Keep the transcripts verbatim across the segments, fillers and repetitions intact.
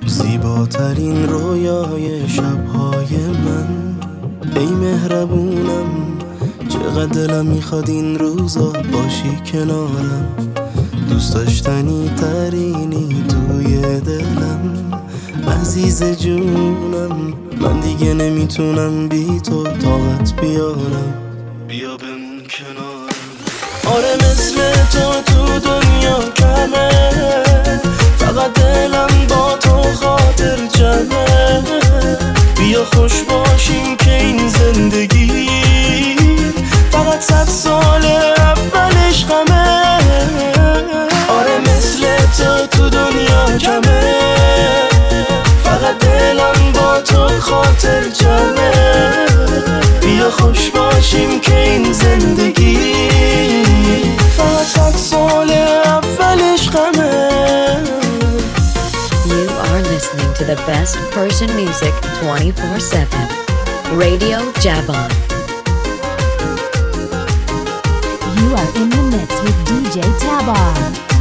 زیباترین رویای شبهای من، ای مهربونم چقدر دلم میخواد این روزا باشی کنارم. دوست داشتنی ترینی توی دلم، عزیز جونم. من دیگه نمیتونم بی تو طاقت بیارم، بیا بمون کنارم. آره مثل تو تو دنیا کمه، فقط دلم با تو خاطر جمعه. بیا خوش باشیم که این زندگی فقط صد سال اولش غمه. آره مثل تو تو دنیا کمه، فقط دلم با تو خاطر جمعه. بیا خوش باشیم که این زندگی فقط صد سال اولش غمه. You are listening to the best Persian music twenty-four seven. Radio Javan. You are in the mix with D J Tabar.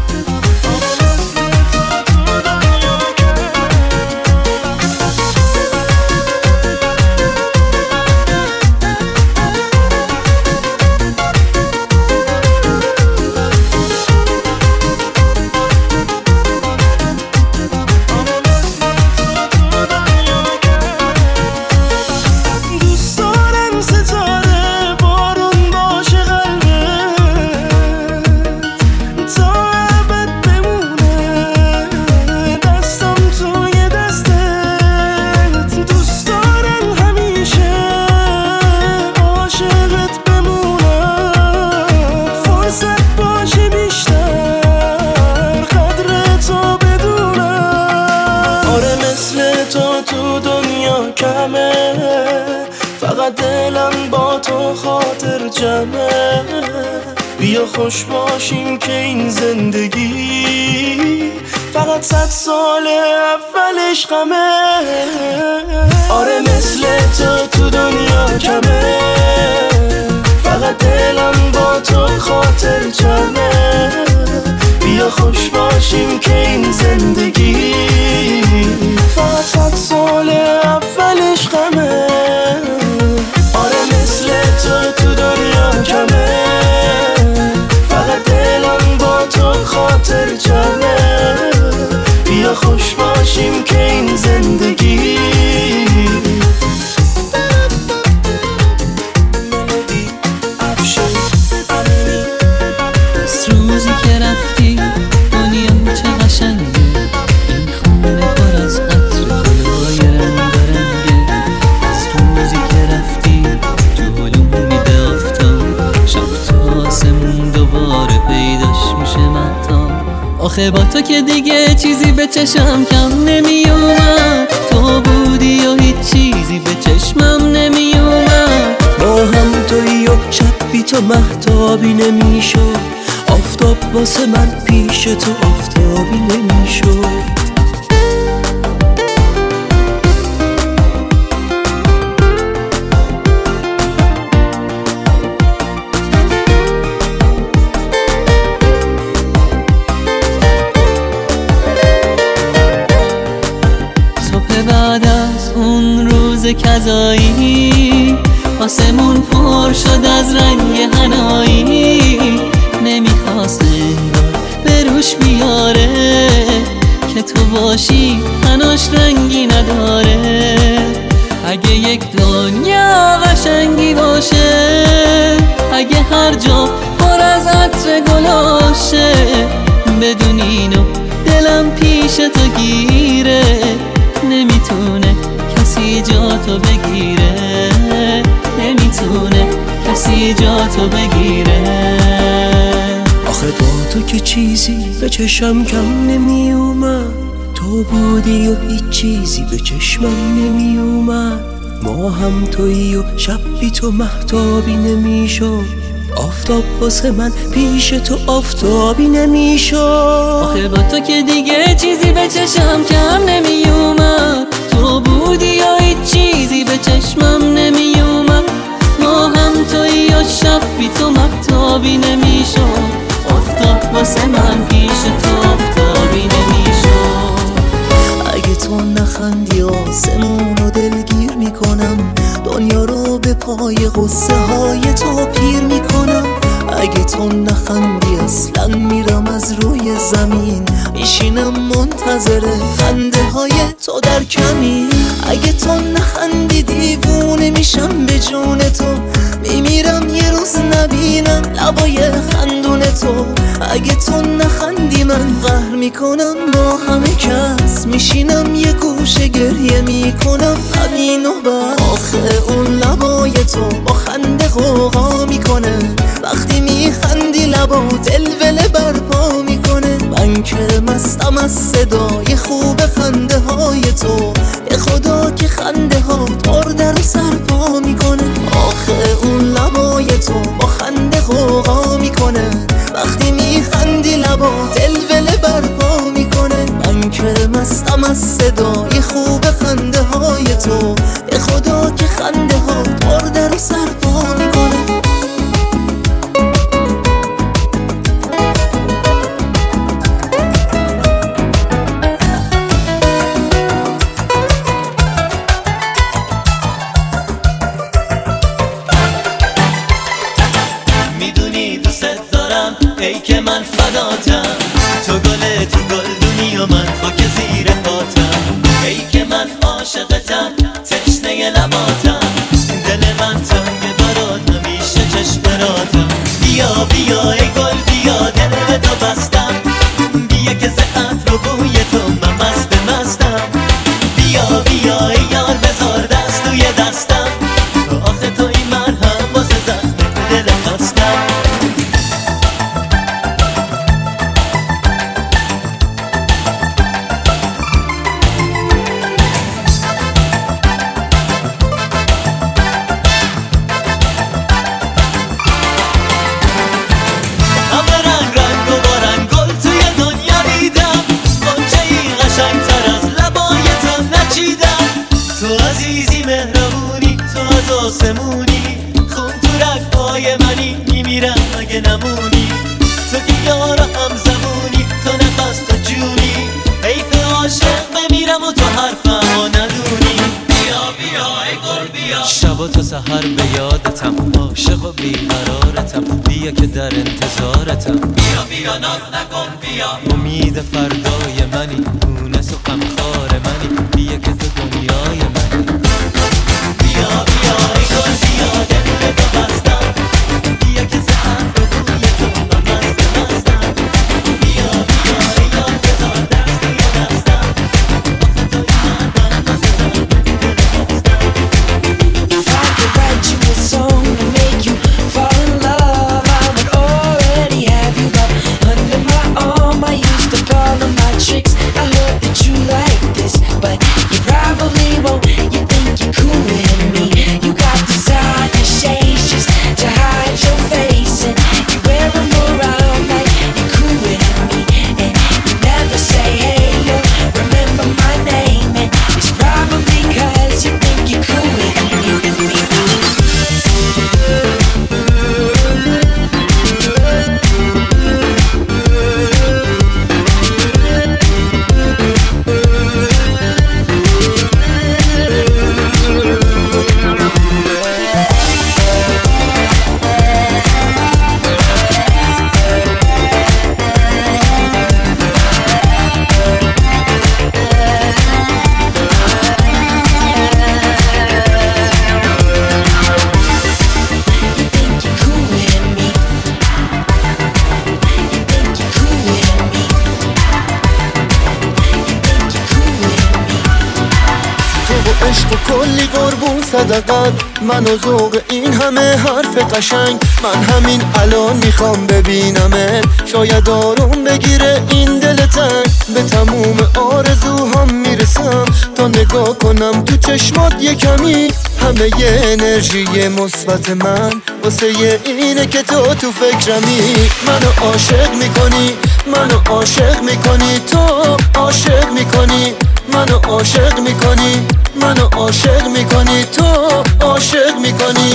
بیا خوش باشیم که این زندگی فقط صد سال اولش غمه. آره مثل تو تو دنیا کمه، فقط دلم با تو خاطر جمعه. بیا خوش باشیم که این زندگی فقط صد سال اولش غمه. آره مثل تو تو دنیا کمه، فقط دلم با تو خاطر جمعه. بیا خوش باشیم که این زندگی روزی که رفتی دنیا چه قشنگه، این خونه پر از عطر گلای رنگارنگه. از روزی که رفتی جلوم میده آفتاب، شب تو آسمون دوباره پیداش میشه مهتاب. آخه با تو که دیگه چیزی به چشم کم نمیومد، تو بودی و هیچ چیزی به چشمم نمیومد. با هم تویی و شب بی تو مهتابی نمیشد، آفتاب واسه من پیش تو آفتابی نمیشد. صبح بعد از اون روز کذایی، آسمون پر شد از رنگ حنایی. نمیخواست انگار به روش بیاره که تو باشی هنوش رنگی نداره. اگه یک دنیا قشنگی باشه، اگه هر جا پر از عطر گلاشه، بدون اینو دلم پیش تو گیره. نمیتونه کسی جا تو بگیره، نمیتونه کسی جا تو بگیره. آخه با تو که چیزی به چشم کم نمی اومد، تو بودی و هیچ چیزی به چشمم نمی اومد. ما هم تویی و شب بی تو مهتابی نمی شد، آفتاب واسه من پیش تو آفتابی نمی شد. آخه با تو که دیگه چیزی به چشم کم نمی اومد، تو بودی و هیچ چیزی به چشمم نمی اومد. ما هم تویی و شب بی تو مهتابی نمی شد، آفتاب واسه من پیش تو آفتابی نمی شد. اگه تو تو نخندی آسمون رو دلگیر میکنم، دنیا رو به پای غصه های تو پیر میکنم. اگه تو نخندی اصلا میرم از روی زمین، میشینم منتظر خنده های تو در کمین. اگه تو نخندی دیوونه میشم به جون تو، میمیرم یه روز نبینم لبای خندون تو. اگه تو نخندی من قهر میکنم با همه کس، میشینم یه گوشه گریه میکنم همین و بس. آخه اون لبای تو با خنده غوغا میکنه، وقتی میخندی لبات ولوله برپا میکنه. من که مستم از صدای خوب خنده های تو، به خدا که خنده ها تار در سرپا میکنه. آخه اون لبای تو با خنده غوغا میکنه، وقتی میخندی لبات ولوله برپا میکنه. من که مستم از صدای خوب خنده های تو، به خدا که خنده ها تار در سرپا میکنه. ای که من فداتم، تو گل تو گلدونی و من خاک زیر پاتم. ای که من عاشقتم، تشنه لباتم، دل من تنگ برات همیشه چشمراتم. بیا بیا ای گل بیا، دل به تو بستم، بیا که زعت رو بوی تو من مست مستم. بیا بیا ای یار بذار دست توی دستم، آخه توی مرهم واسه زخم دل خستم. آسمونی خون تو رگ‌های منی، میمیرم اگه نمونی. تو که یار هم زمونی، تو نفس تو جونی، حیف عاشق بمیرم و تو حرفمو ندونی. بیا بیا ای گل بیا، شب تا سحر به یادتم، عاشق و بیقرارتم، بیا که در انتظارتم. بیا بیا ناز نکن بیا، امید فردای منی، مونس و غمخوار منی، بیا که تو دنیای منی. بیا بیا ای گل بیا، دل به تو بستم، بیا که زهر رو بوی تو من مست مستم. بیا بیا ای یار بذار دست توی دستم، آخه توی مرهم واسه زخم دل خستم. If I could write you a song to make you fall in love, I would already have you, but under my arm I used to all of my tricks. I hope that you like this, but you probably won't. You think you're cool with me, you got designer shades just to hide your face, and you wear them around like you're cool with me, and you never say hey or remember my name, and it's probably cause you think you're cool with me. کلی قربون صدقت، من و ذوق این همه حرف قشنگ. من همین الان میخوام ببینمت، شاید آروم بگیره این دل تنگ. به تموم آرزوهام میرسم تا نگاه کنم تو چشمات یه کمی. همه یه انرژی مثبت من واسه اینه که تو تو فکرمی. منو عاشق میکنی، منو عاشق میکنی، تو عاشق میکنی، منو عاشق میکنی، منو عاشق میکنی، تو عاشق میکنی.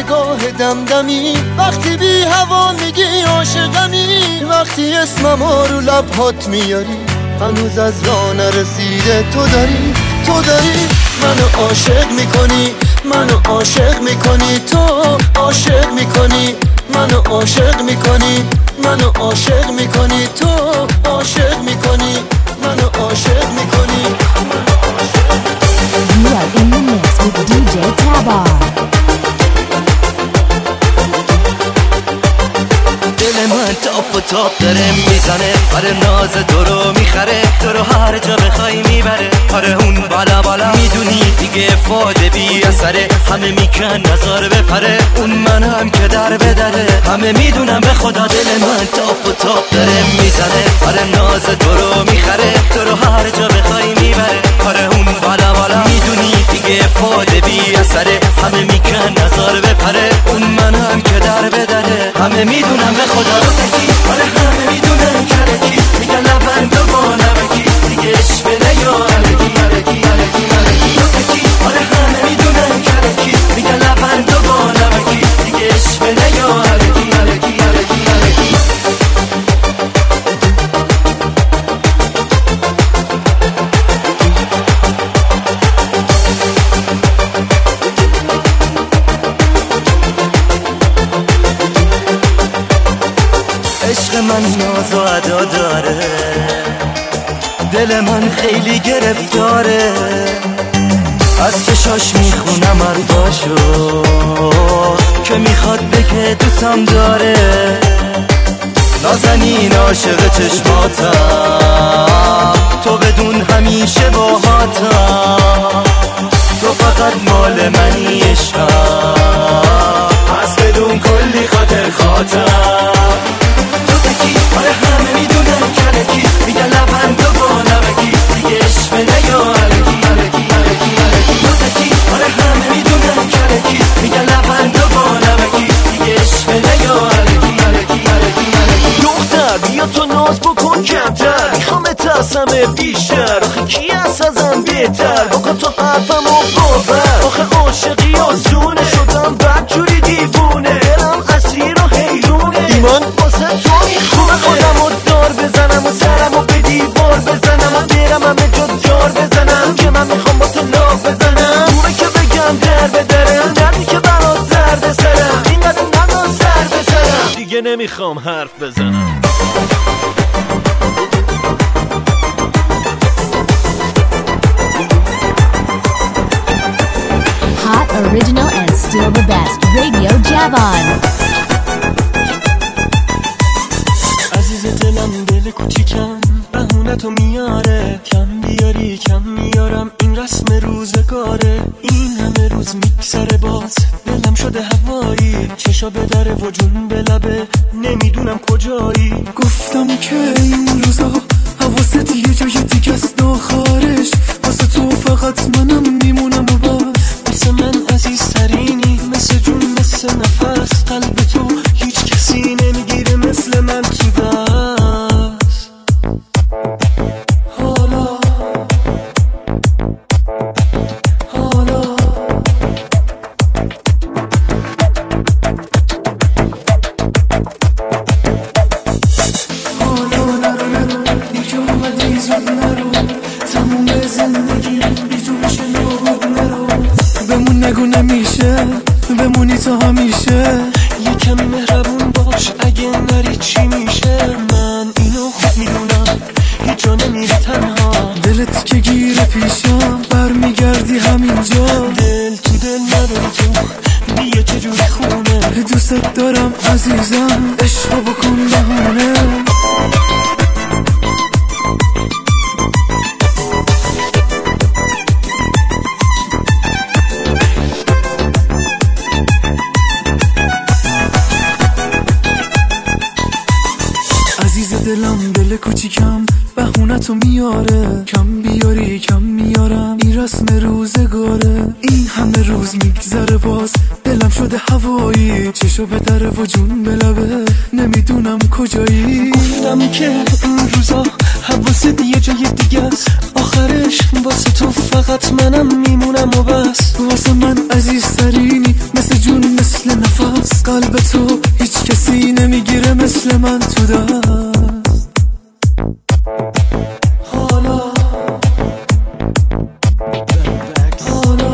نگاه دمدمی، وقتی بی هوا میگی عاشقمی، وقتی اسممو رو لبهات میاری هنوز از راه نرسیده تو داری، تو داری منو عاشق میکنی، منو عاشق میکنی، تو عاشق میکنی، منو عاشق میکنی، منو عاشق میکنی، تو عاشق میکنی، منو عاشق میکنی. You are in the mix with دی جی Tabar. دل من تاپ و تاپ داره میزنه، آره ناز تو رو میخره، تو رو هر جا بخوای میبره، آره اون بالا بالا میدونی دیگه افاده بی اثره، همه میکن نظر بپره، اون من هم که در بدره، همه میدونم به خدا دل من تاپ و تاپ داره میزنه، آره ناز تو رو میخره، تو رو هر جا بخوای میبره، آره اون بالا بالا میدونی دیگه افاده بی اثره، همه میکن نظر بپره، اون من هم که در بدره، همه میدونم به خدا رو تکی، آره همه میدونم کرکی، میگن لبند و با نمکی، دیگه عشق نیا علکی علکی علکی علکی رو تکی، آره همه میدونم کرکی، میگن لبند و با نمکی، دیگه عشق نیا علکی علکی علکی علکی. عشق من ناز و ادا داره، دل من خیلی گرفتاره، از چشاش میخونم حرفاشو که میخواد بگه دوستم داره، نازنین عاشق چشماتم، تو بدون همیشه باهاتم، تو فقط مال منی عشقم، پس بدون کلی خاطر خاطر آره همه میدونن کنکی، میگن لبند و با نمکی، دیگه عشق نیا علکی علکی علکی علکی تو تکی، آره همه میدونن کنکی، میگن لبند و با نمکی، دیگه عشق نیا علکی علکی علکی علکی. دختر بیا تو ناز بکن کمتر، میخوام اترسمه بیشتر، آخه کی هست ازم بهتر، بکن تو حرفم و باور، آخه عاشقی آسونه، شدم بدجوری دیوونه، دلم اسیر و حیرونه، ایمان واسه تو میخونه، خودم و دار بزنم و سرم و به دیوار بزنم و برم همه جا جار بزنم، که من میخوام با تو لاف بزنم، دوره که بگم در بدرم، دردی که برات درد سرم، اینقدر نگاه سر بزنم، دیگه نمیخوام حرف بزنم. Hot, original, and still the best. Radio Javon. عزیز دلم دل کوچیکم بهونتو میاره، کم بیاری کم میارم این رسم روزگاره، این همه روز میگذره باز دلم شده هوایی، چشا به دره و جون به لبه نمیدونم کجایی، گفتم که این روزا حواست یه جای دیگه است آخرش، واسه تو فقط منم میمونم و باز مثل من عزیزترینی، مثل جون مثل نفس، قلب تو هیچ کسی نمیگیره مثل من تو دست. حالا حالا حالا نرو نرو دیگه اومدی زود نرو، تموم زندگی بیجون شنود نرو، بمون نگو نمیشه بمونی تا همیشه، یکم مهربون باش اگه نری چی میشه، من اینو خوب میدونم هیچ جا نمیری تنها، دلت که گیره پیشم برمیگردی همینجا، دل تو دل نداری تو بیا چجوری خونه، دوست دارم عزیزم عشق بکن بهونه. دلم دل کوچیکم بهونتو میاره، کم بیاری کم میارم این رسم روزگاره، این همه روز میگذره باز دلم شده هوایی، چشو به دره و جون به لبه نمیدونم کجایی، گفتم که این روزا حواست یه جای دیگه است آخرش، واسه تو فقط منم میمونم و بس. واسه من عزیزترینی مثل جون مثل نفس. قلب تو هیچ کسی نمیگیره مثل من تو دست. حالا حالا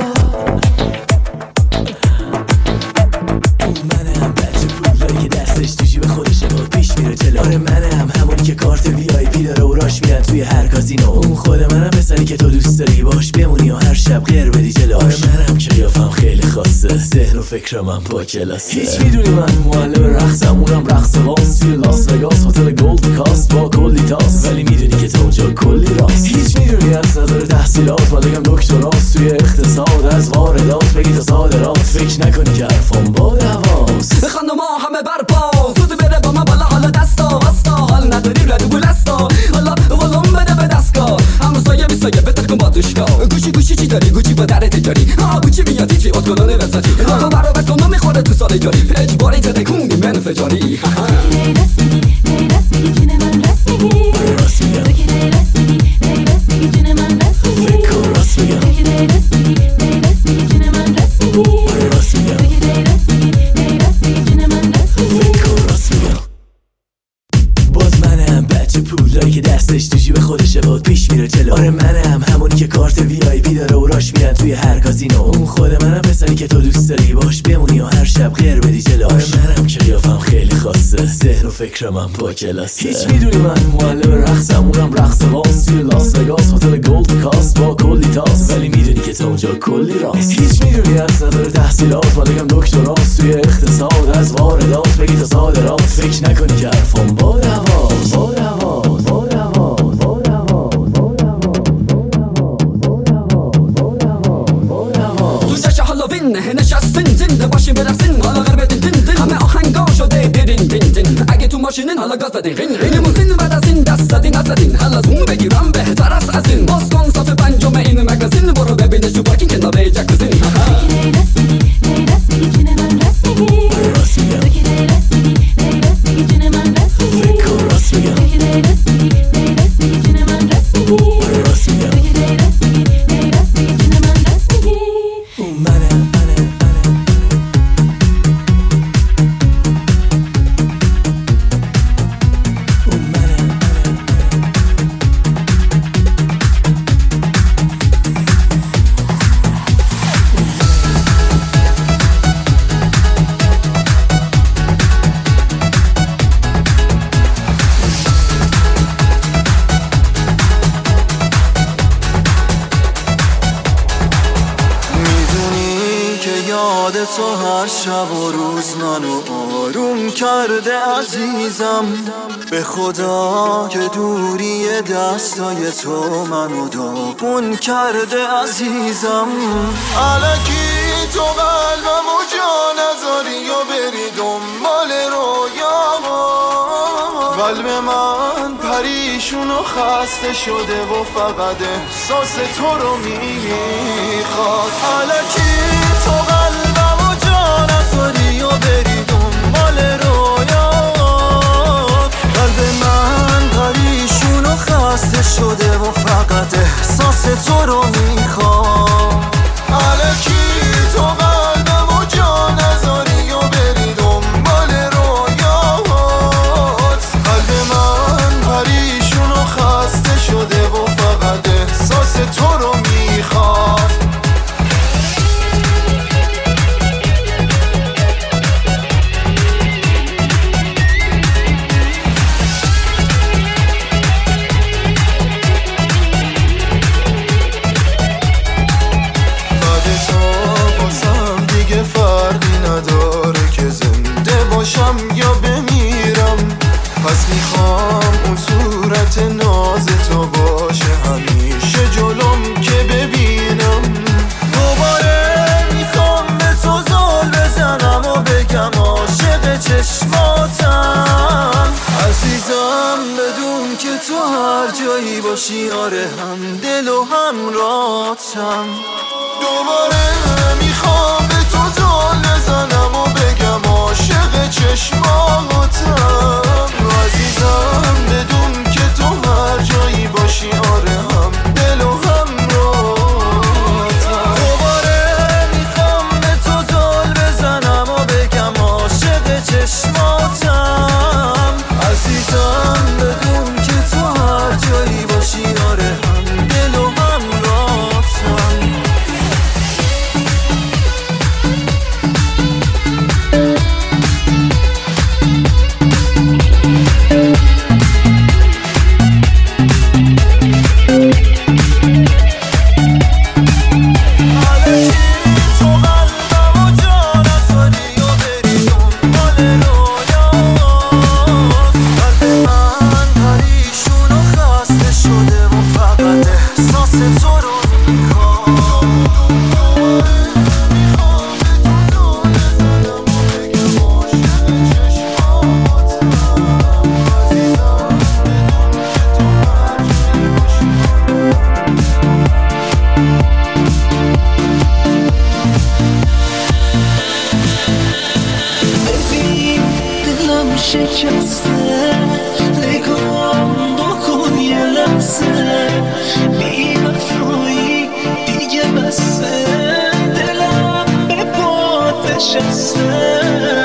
منم بچه پولداری که دستش تو جیب خودشه با پیش میره جلو. آره منم همونی که کارت وی آی پی داره و راش میرن توی هر کازینو. اون خود منم پسری که تو دوست داری باش بمونی و هر شب غیر بدی جلوش. آره منم که قیافم خیلی خاصه، ذهن و فکرم هم با کلاسه. هیچ میدونی من معلم رقصم، اونم رقص واس توی لاس وگاس، هتل گولد کاست با کلی تاس. ولی میدونی که تو اونجا کلی راست. هیچ میدونی از نظر تحصیلات بالگم دکتراست توی اقتصاد، از واردات بگی تا صادرات. فکر نکنی که حرفم با دواست. خانم ما همه برپا زود بره با من بالا، حالا دستا واستا حال نداری ردو بولستا. حالا ولوم بده به دستگاه هم سایه بی سایه بتر کن با دوشگاه. گوشی گوشی چی داری گوچی با در تجاری. ها گوچی میاد چی اتکلونه وسطی. تو برو بس کن میخوره تو سال جاری. اجباری زده کونگی من فجاری. که دستش تو جیب خودشه باد پیش میره جلو. آره منم همونی که کارت وی آی پی داره و راش میرن توی هر کازینو. اون خود منم پسری که تو دوست داری باش بمونی و هر شب غیر بدی جلوش. آره منم که قیافم خیلی خاصه، ذهن و فکرم هم با کلاسه. هیچ میدونی من معلم رقصم، اونم رقص واس توی لاس وگاس، هتل گولد کاست با کلی تاس. ولی میدونی که تو اونجا کلی راست. هیچ میدونی از نظر تحصیلات بالگم دکتراست توی اقتصاد، از واردات بگی تا صادرات. فکر نکنی که حرفم با دواست. با دواست با نشستین زنده باشین برقصین، حالا غرب دین دین دین. همه آهنگا شده دیرین دین دین. اگه تو ماشینین حالا گاز بدین غین غین موزین. بعد از این دست زدین نزدین حالا زوم بگیرم بهتر است از این. باز کن صف پنجم این مگزین، برو ببینش تو پارکینگ کنار جکوزین. تو هر شب و روز منو آروم کرده عزیزم. به خدا که دوری دستای تو منو داغون کرده عزیزم. الکی تو قلبم و جا نذاری و بری دنبال رویام. قلب من پریشون و خسته شده و فقط احساس تو رو میخواد. الکی تو قلبم و جا نذاری و بری دنبال رویات. قلب من پریشون و خسته شده و فقط احساس تو رو میخواد. الکی تو قلبم و جا نذاری و بری دنبال رویات. قلب من پریشون و خسته شده و فقط احساس تو رو میخواد. یا بمیرم پس میخوام اون صورت ناز تو باشه همیشه جلوم که ببینم. دوباره میخوام به تو زل بزنم و بگم عاشق چشماتم. عزیزم بدون که تو هر جایی باشی، آره هم دل و هم راتم. دوباره میخوام به تو زل بزنم و بگم عاشق چشماتم. عزیزم بدون که تو هر جایی باشی، آره هم دل و هم دست تو رو میخوام شکسته نگام بکن یه لحظه بی وفایی دیگه بسته دلم به باد نشسته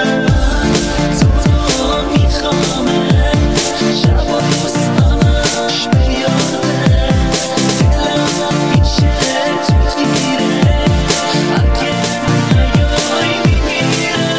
تو رو میخوامه شب و روز همش به یاده دلم میشه تو گیره اگه نیای میمیره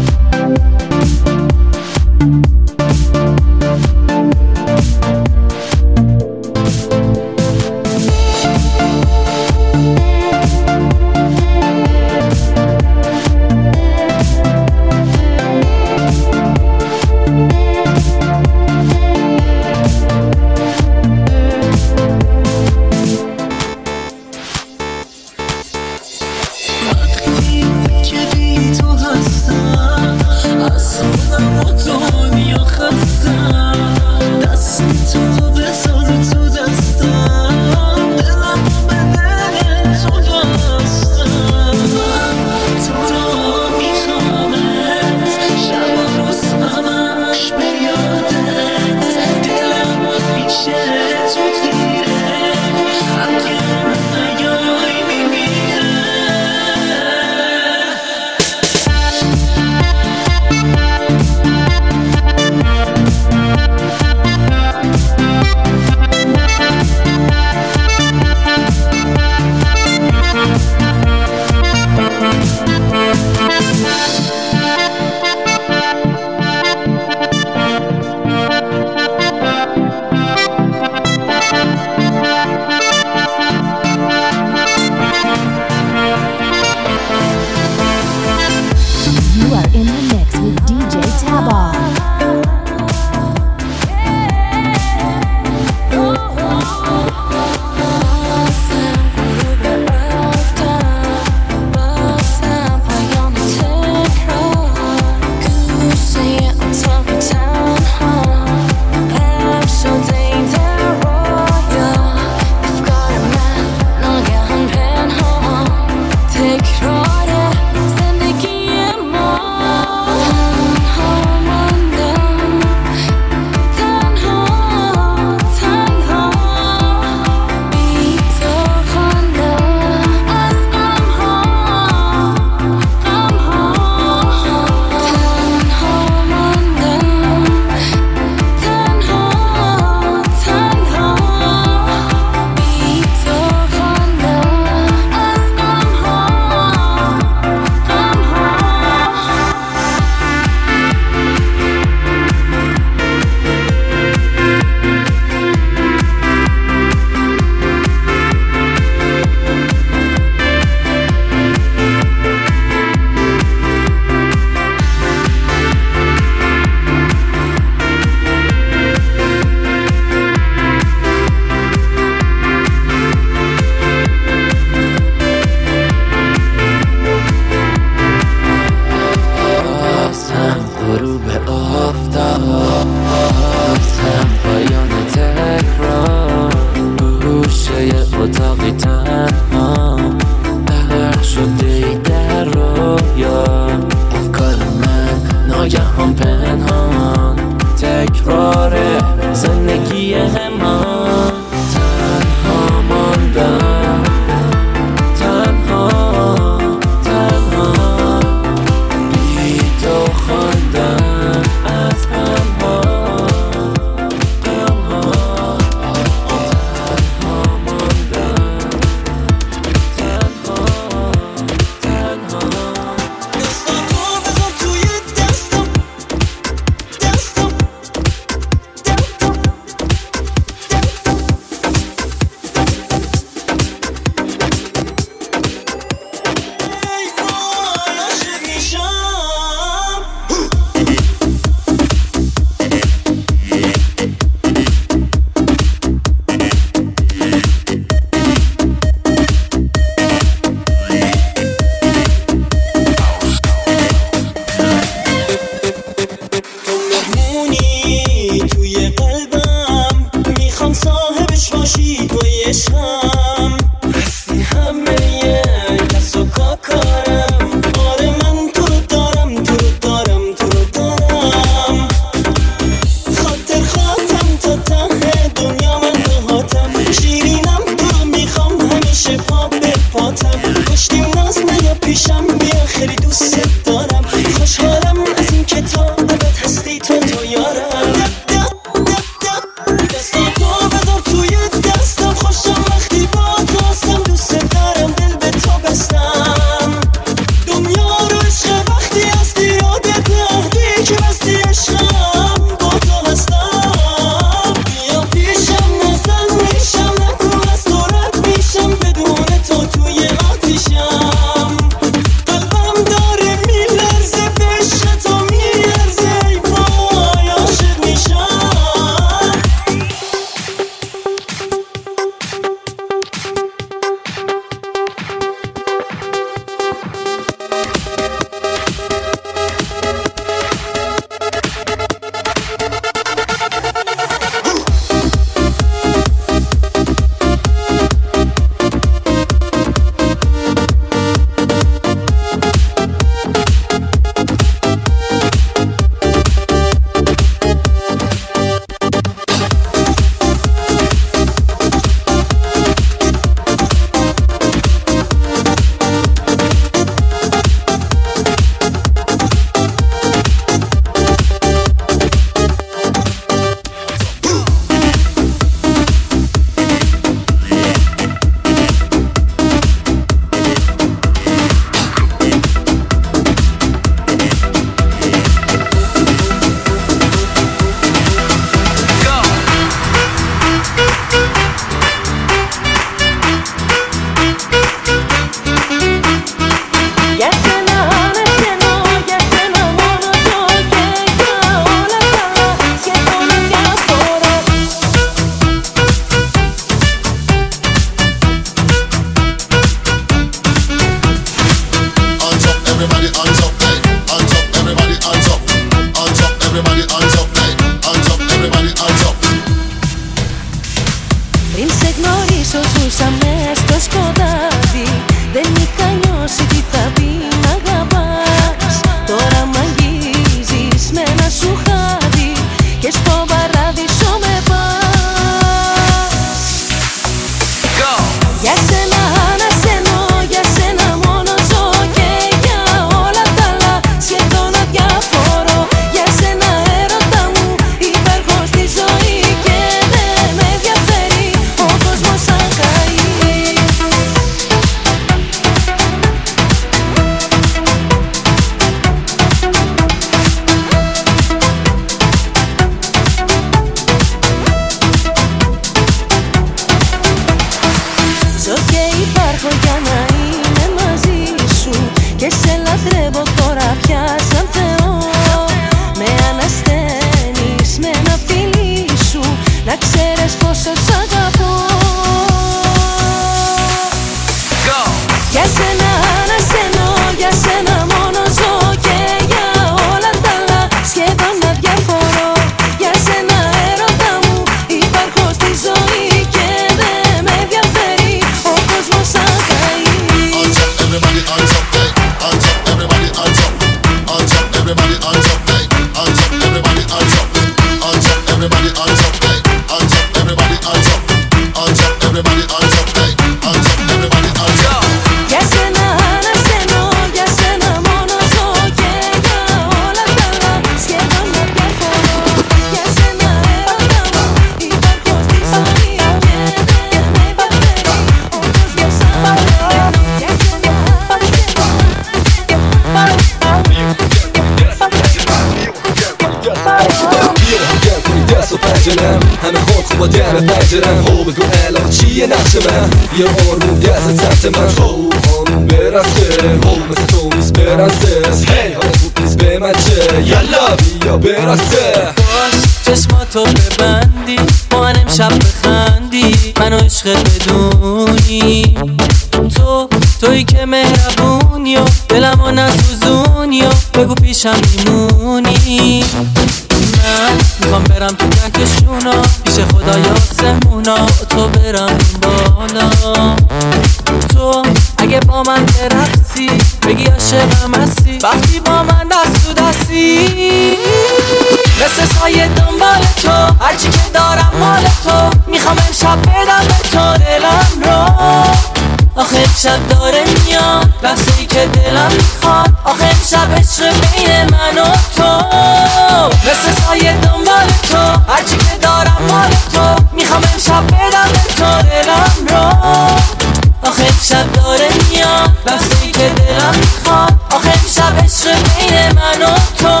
پنجرم همه خود خوبا دم پنجرم خوب بگو الان چیه نقش من یه آرمون دست سمت من تو خانم برسه خوب مثل تو نیست برسه هی حالا خوب نیست به من چه یلا بیا برسه باش چشماتو ببندی با من امشب بخندی منو عشق بدونی تو توی که مهربونی و دلمو نسوزونی و بگو پیشم میمونی من میخوام برم تو کهکشونا پیش خدای آسمونا تو برم بالا تو اگه با من برقصی بگی عاشقم هستی وقتی با من دست تو دستی مثل سایه دنبال تو هرچی که دارم مال تو میخوام امشب بدم به تو دلم رو آخه امشب داره میاد لحظه‌ای که دلم میخواد آخه امشب عشق بین من و تو مثل سایه دنبال تو هرچی که دارم مال تو میخوام امشب بدم به تو دلم رو آخه امشب داره میاد لحظه‌ای که دلم میخواد آخه امشب عشق بین من و تو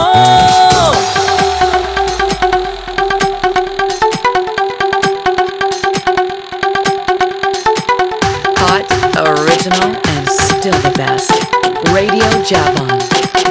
Original and still the best. Radio Javon.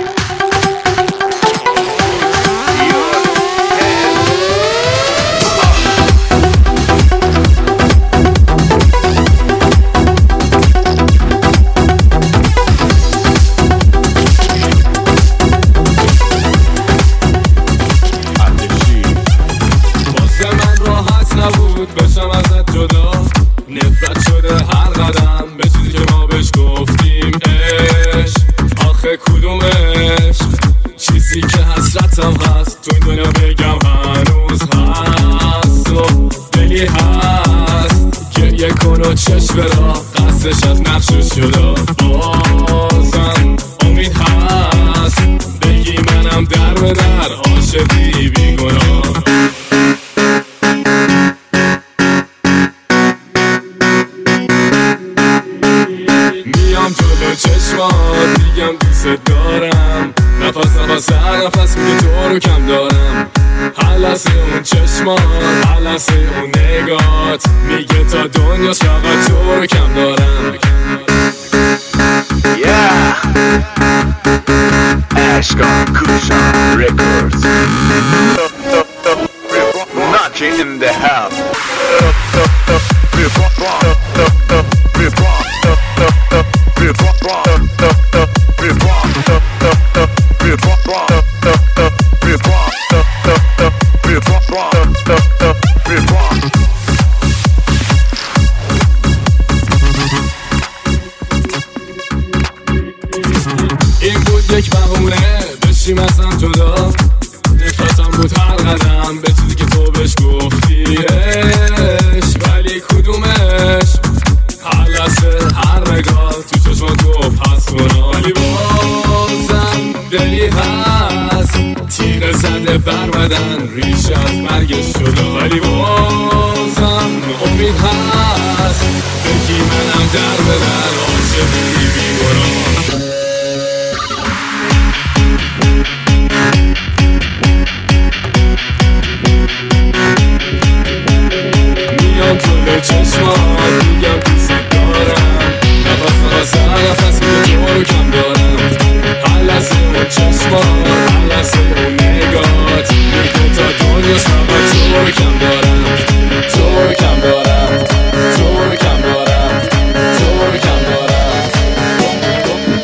واسه من راحت نبود بشم ازت جدا نفرت شده هر قدم به چیزی که ما بهش گفتیم عشق آخه کدوم عشق چیزی که حسرتم هست تو این دنیا بگم هنوز هست و دلی هست گریه کن و چشم برا قصدش از نقشش جدا بازم امید هست بگی منم در به در عاشقی بیگناه میام جلو چشمات میگم دوست دارم نفس نفس هر نفس میگه تو رو کم دارم هر لحظه اون چشمات هر لحظه اون نگات میگه تا دنیاش فقط تو رو کم دارم Yeah Ashkan Kushan Records Knocking in the house این بود یک بهونه بشیم از هم جدا نفرتم بود هر قدم به چیزی که تو بهش گفتیش ولی کدومش هر لحظه هر نگاه تو چشمات گفت هست اونا ولی بازم دلی هست تیغ زده بر بدن ریشه از مرگش شده ولی بازم امید هست بگی منم در به در عاشقی بیگناه میام جلو چشمات میگم دوست دارم نفس نفس هر نفس میگه تو رو کم دارم هر لحظه اون چشمات هر لحظه اون نگات میگه تا دنیاش فقط تو رو کم دارم تو رو کم دارم تو رو کم دارم تو رو کم دارم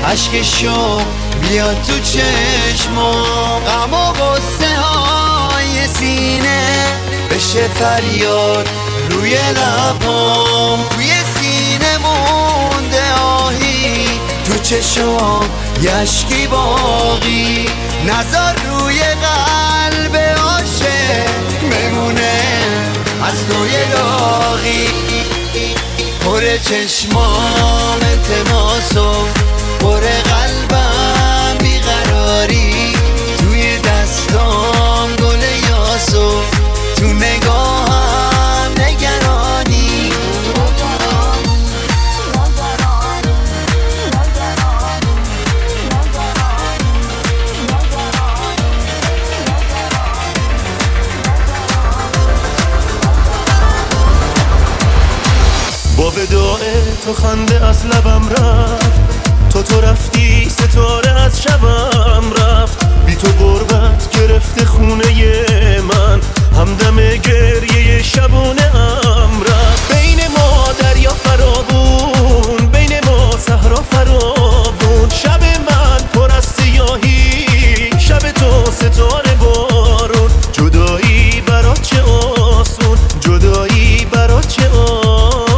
عشق شوق بیاد تو چشمو، غم و غصه های سینه بشه فریاد روی لبام، توی سینه مونده آهی، تو چشمام یشکی باقی، نظر روی قلب عاشق بمونه از توی داغی. پر چشمام التماس و پر قلبم بیقراری، توی دستام گل یاس و تو نگاهم نگرانی. با وداع تو خنده از لبم رفت، تو تو رفتی ستاره از شبم رفت، بی تو غربت گرفته خونه من، همدم گریه شبونه ام رفت. بین ما دریا فراوون، بین ما صحرا فراوون، شب من پر از سیاهی، شب تو ستاره بارون، جدایی برات چه آسون، جدایی برات چه آسون،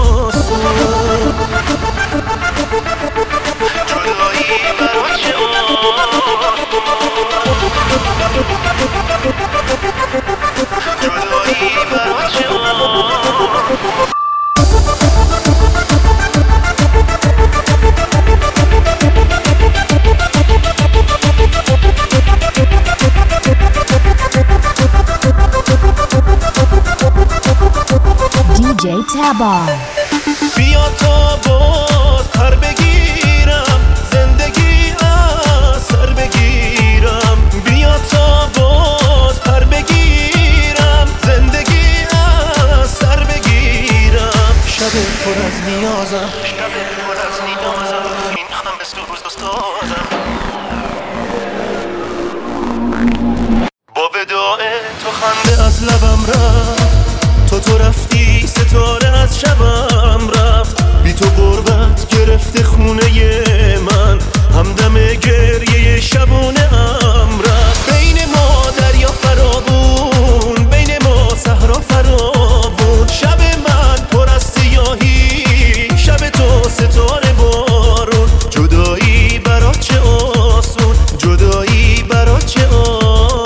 جدایی برات چه جدایی برات چه دی جی Tabar. بیا تا باز پر بگیرم، زندگی از سر بگیرم، بیا تا باز پر بگیرم، زندگی از سر بگیرم. شب پر از نیازم، شب پر از نیازم، این هم مثل روز دوستازم. با وداع تو خنده از لبم رفت، تو تو رفتی ستاره از شبم رفت، بی تو غربت گرفته خونه من، همدم گریه شبونه ام رفت. بین ما دریا فراوون، بین ما صحرا فراوون، شب من پر از سیاهی، شب تو ستاره بارون، جدایی برات چه آسون، جدایی برات چه آسون.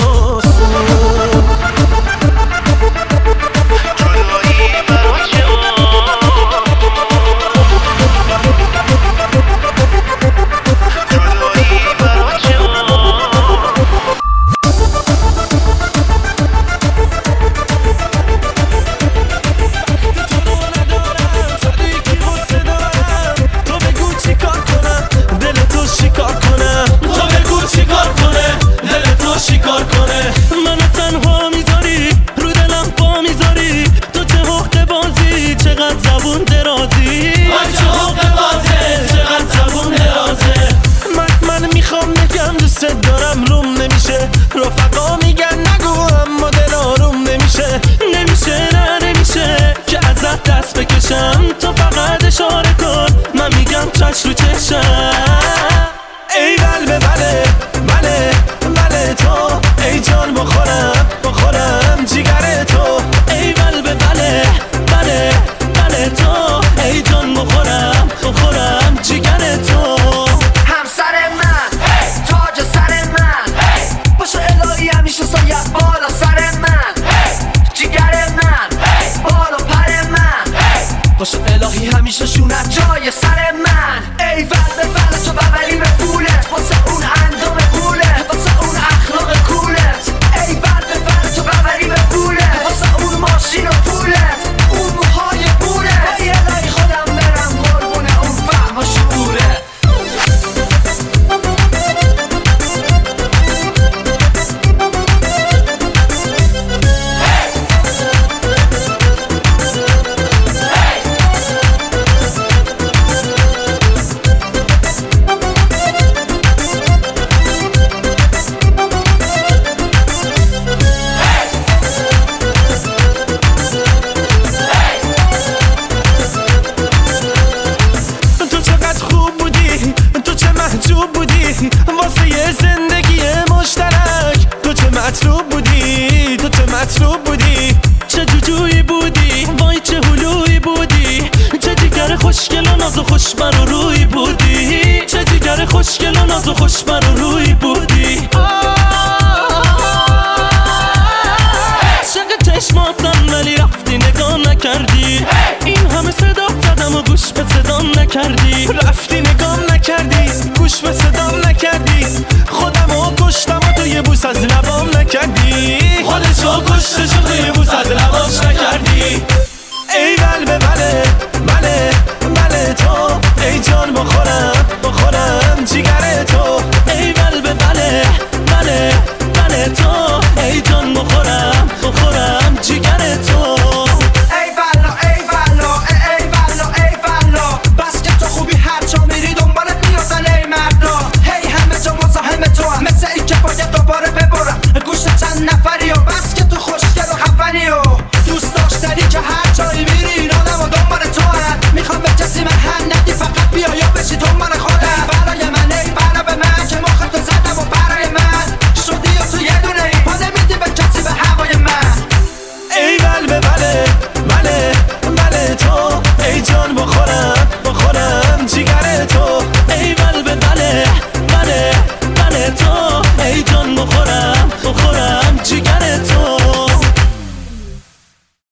شکار کنه منو تنها میذاری، رو دلم پا میذاری، تو چه حق بازی، چقدر زبون درازی، من چه حق بازی، چقدر زبون درازه. من من میخوام نگم دوست دارم، روم نمیشه، رفقا میگن نگو اما دل آروم نمیشه، نمیشه نه نمیشه که ازت دست بکشم، تو فقط اشاره کن من میگم چش رو چشم. ای بله بله بله بله تو، ای جان بخورم بخورم جیگر تو، ای بله بله بله بله تو، ای جان بخورم بخورم جیگر تو. همسر من تاج سر من، باشه الهی همیشه سایت بالا سر من، جیگر من بالا پر من، باشه الهی همیشه شونت جای سر من. ای بله بله تو ببری به پولت، واسه اون اندام پولت، واسه اون اخلاق کولت. ای بله بله تو ببری به پولت، واسه اون ماشین و پولت، اون موهای پولت. ای الهی خودم برم قربونه اون فهم و شعورت. خوشگل و ناز و خوشبر و روی بودی، چه جیگر خوشگل و ناز و خوشبر و روی بودی. عاشق چشماتم ولی رفتی نگاه نکردی،